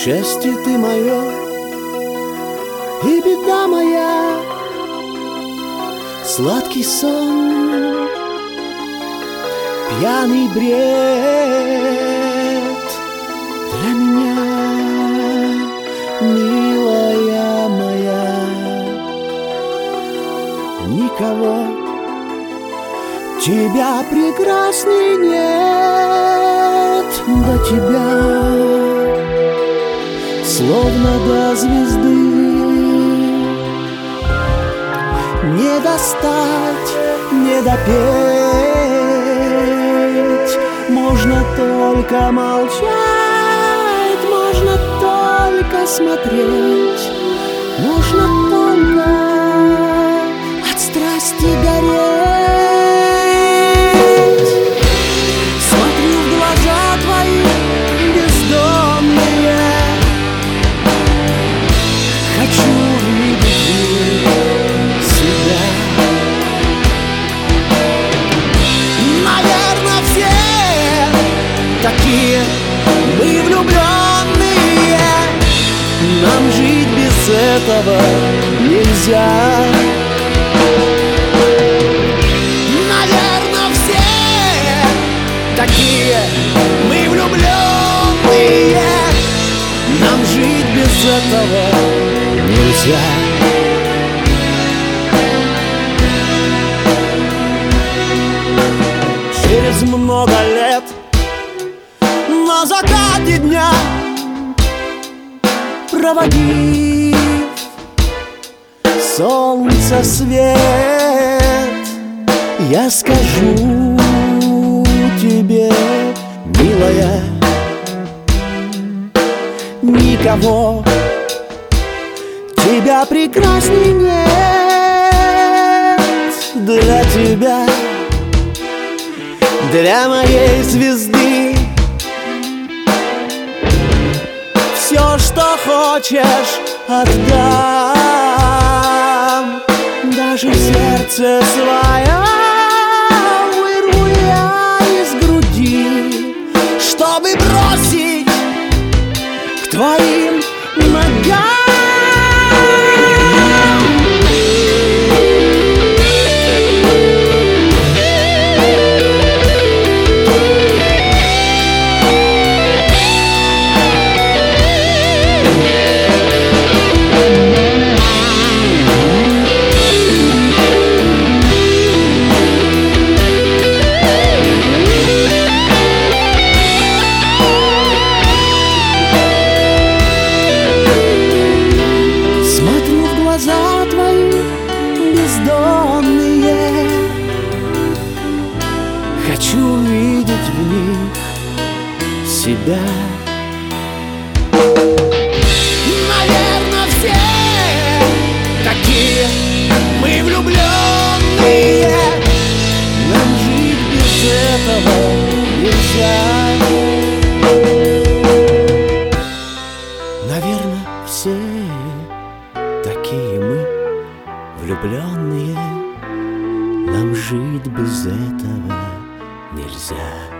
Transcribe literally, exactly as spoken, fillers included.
Счастье ты мое и беда моя, сладкий сон, пьяный бред для меня, милая моя. Никого тебя прекрасней нет, до тебя, словно до звезды, не достать, не допеть, можно только молчать, можно только смотреть, можно только от страсти гореть. Смотрю в глаза твои бездонные, хочу видеть себя. Наверное, все такие мы влюбленные, нам жить без этого нельзя. Наверное, все такие мы влюбленные, нам жить без этого нельзя. Через много лет на закате дня, проводив солнце свет, я скажу тебе, милая, никого тебя прекрасней нет, для тебя, для моей звезды. Все, что хочешь, отдам, даже сердце свое вырву я из груди, чтобы бросить к твоим ногам. Хочу видеть в них себя. Наверное, все такие мы влюбленные, нам жить без этого нельзя. Наверное, все такие мы влюбленные, нам жить без этого нельзя.